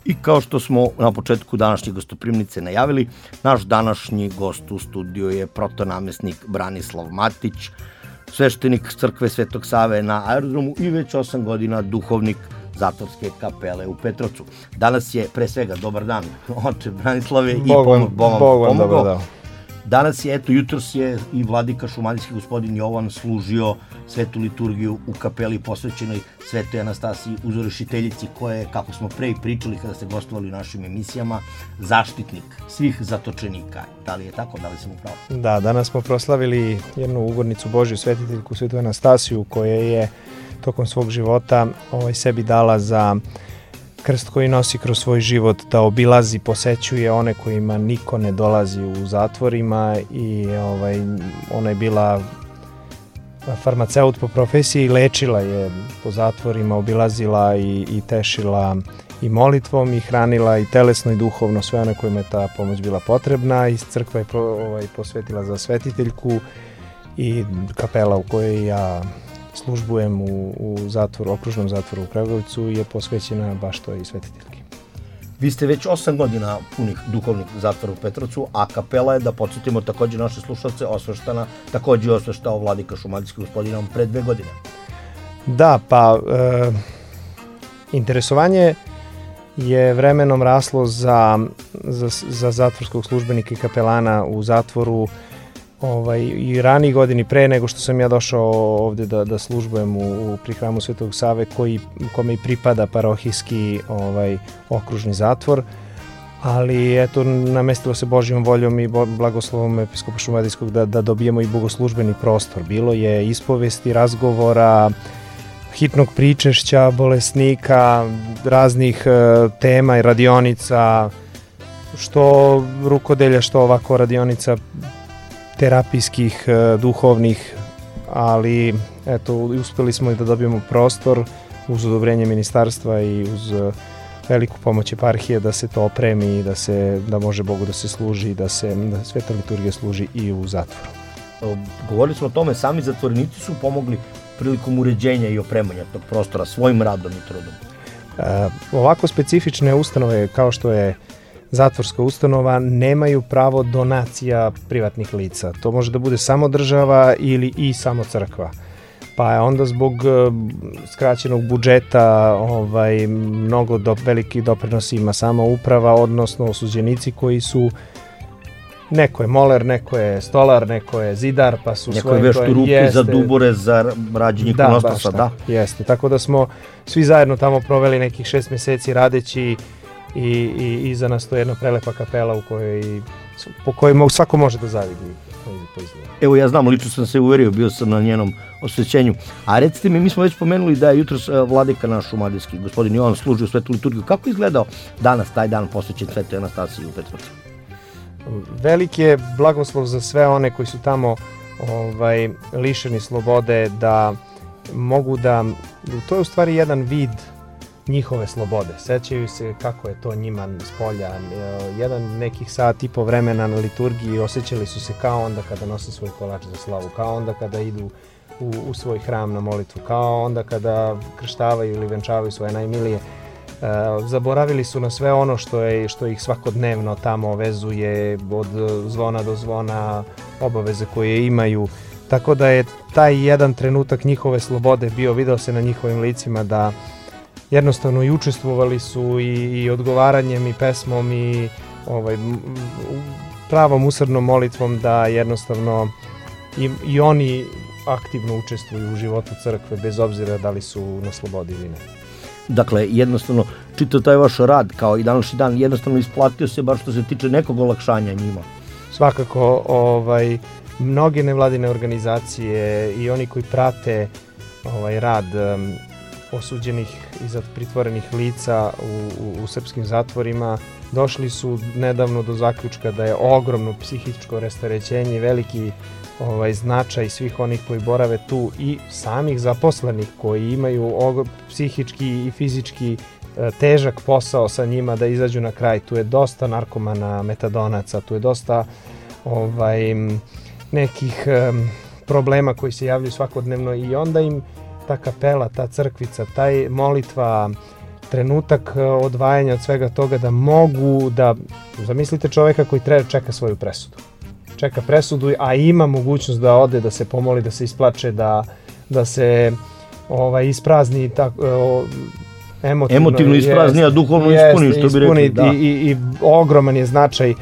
I kao što smo na početku današnje gostoprimnice najavili, naš današnji gost u studiju je protonamestnik Branislav Matić, sveštenik crkve Svetog Save na aerodromu i već 8 godina duhovnik zatvorske kapele u Petrovcu. Danas je, pre svega, dobar dan, oče Branislave, i pomogao. Danas je, jutros je i vladika šumadijski gospodin Jovan služio svetu liturgiju u kapeli posvećenoj Svetoj Anastasiji Uzorešiteljici, koja je, kako smo pre pričali kada ste gostovali u našim emisijama, zaštitnik svih zatočenika. Da li je tako? Da li sam upravo? Da, danas smo proslavili jednu ugodnicu Božju, svetiteljku Svetu Anastasiju, koja je tokom svog života sebi dala za krst koji nosi kroz svoj život, da obilazi, posećuje one kojima niko ne dolazi u zatvorima i ona je bila farmaceut po profesiji, lečila je po zatvorima, obilazila i tešila i molitvom i hranila i telesno i duhovno sve one kojima je ta pomoć bila potrebna. I crkva je posvetila za svetiteljku i kapela u kojoj ja službujem u zatvoru, okružnom zatvoru u Kragujevcu, je posvećena baš toj svetiteljki. Vi ste već 8 godina punih duhovnih zatvora u Petrovcu, a kapela je, da podsjetimo također naše slušalce, također osveštao vladika šumadijski gospodinom pre 2 godine. Da, pa interesovanje je vremenom raslo za zatvorskog službenika i kapelana u zatvoru i ranije godini pre nego što sam ja došao ovdje da službujem pri hramu Svetog Save, kome i pripada parohijski okružni zatvor, ali eto, namestilo se Božjom voljom i blagoslovom episkopa šumadijskog da dobijemo i bogoslužbeni prostor. Bilo je ispovesti, razgovora, hitnog pričešća bolesnika, raznih tema i radionica, što rukodelja, što ovako radionica terapijskih, duhovnih, ali eto, uspeli smo i da dobijemo prostor uz odobrenje ministarstva i uz veliku pomoć eparhije da se to opremi i da može Bogu da se služi, da sveta liturgija služi i u zatvoru. Govorili smo o tome, sami zatvorenici su pomogli prilikom uređenja i opremanja tog prostora svojim radom i trudom. Ovako specifične ustanove kao što je zatvorska ustanova nemaju pravo donacija privatnih lica. To može da bude samo država ili i samo crkva. Pa je onda zbog skraćenog budžeta mnogo veliki doprinos ima sama uprava, odnosno osuđenici koji su, neko je moler, neko je stolar, neko je zidar, pa su neko je veštu ruke za dubore, za rađenje ikonostrasa. Da, jeste. Tako da smo svi zajedno tamo proveli nekih 6 mjeseci radeći i iza nas to je jedna prelepa kapela po kojoj svako može da zavidi. Evo, ja znam, lično sam se uverio, bio sam na njenom osvećenju. A recite mi smo već pomenuli da je jutros vladika naš šumadijski gospodin Jovan služio svetu liturgiju. Kako je izgledao danas taj dan posvećen Svetoj Anastasiji u Petrovcu? Veliki je blagoslov za sve one koji su tamo lišeni slobode, da mogu da, to je u stvari jedan vid njihove slobode. Sećaju se kako je to njima spolja. Nekih sat i po vremena na liturgiji osjećali su se kao onda kada nose svoj kolač za slavu, kao onda kada idu u svoj hram na molitvu, kao onda kada krštavaju ili venčavaju svoje najmilije. Zaboravili su na sve ono što ih svakodnevno tamo vezuje, od zvona do zvona, obaveze koje imaju. Tako da je taj jedan trenutak njihove slobode bio, video se na njihovim licima da jednostavno i učestvovali su i odgovaranjem i pesmom i pravom usrdnom molitvom, da jednostavno i oni aktivno učestvuju u životu crkve bez obzira da li su na slobodi ili ne. Dakle, jednostavno, čitav taj vaš rad kao i današnji dan jednostavno isplatio se bar što se tiče nekog olakšanja njima. Svakako, mnoge nevladine organizacije i oni koji prate rad osuđenih i pritvorenih lica u srpskim zatvorima došli su nedavno do zaključka da je ogromno psihičko rasterećenje i veliki značaj svih onih koji borave tu i samih zaposlenih koji imaju psihički i fizički težak posao sa njima da izađu na kraj. Tu je dosta narkomana, metadonaca, tu je dosta nekih problema koji se javljaju svakodnevno i onda im ta kapela, ta crkvica, taj molitva, trenutak odvajanja od svega toga da mogu da, zamislite čoveka koji čeka svoju presudu. Čeka presudu, a ima mogućnost da ode, da se pomoli, da se isplače, da se isprazni emotivno isprazni, a duhovno ispuni, što bi rekli. Da. I ogroman je značaj,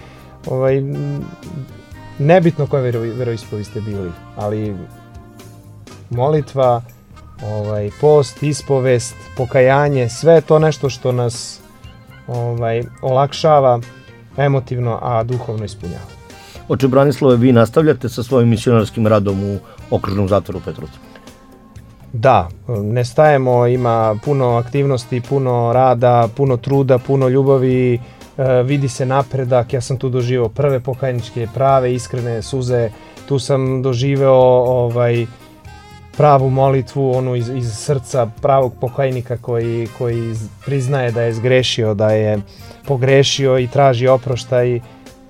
nebitno koje veroispovesti ste bili, ali molitva, post, ispovest, pokajanje, sve je to nešto što nas olakšava emotivno, a duhovno ispunjava. Oče Branislave, vi nastavljate sa svojim misionarskim radom u okružnom zatvoru Petrovcu? Da, ne stajemo, ima puno aktivnosti, puno rada, puno truda, puno ljubavi, vidi se napredak. Ja sam tu doživeo prve pokajničke, prave, iskrene suze, tu sam doživeo pravu molitvu, onu iz srca pravog pokajnika koji priznaje da je zgrešio, da je pogrešio i traži oproštaj.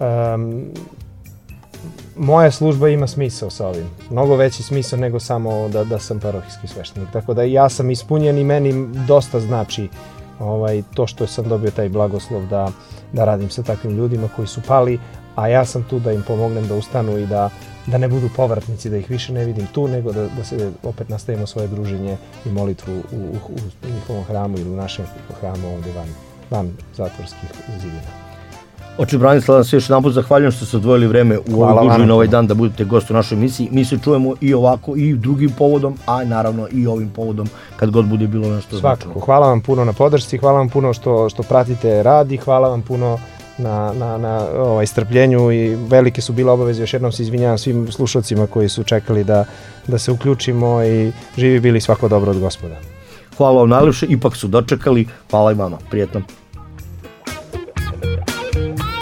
Moja služba ima smisao sa ovim, mnogo veći smisao nego samo da sam parohijski sveštenik, tako da ja sam ispunjen i meni dosta znači to što sam dobio taj blagoslov da radim sa takvim ljudima koji su pali, a ja sam tu da im pomognem da ustanu i da ne budu povratnici, da ih više ne vidim tu, nego da se opet nastavimo svoje druženje i molitvu u njihovom hramu ili u našem hramu ovdje van zatvorskih zidina. Oče Branislav, se još jedanput zahvaljujem što ste odvojili vreme u ovoj gužvi na ovaj dan da budete gost u našoj emisiji. Mi se čujemo i ovako i drugim povodom, a naravno i ovim povodom kad god bude bilo nešto značajno. Svakako, hvala vam puno na podršci, hvala vam puno što pratite rad i hvala vam puno na strpljenju i velike su bile obaveze. Još jednom se izvinjavam svim slušalcima koji su čekali da se uključimo i živi bili, svako dobro od Gospoda. Hvala vam najlepše, ipak su dočekali, hvala i vama, prijetno.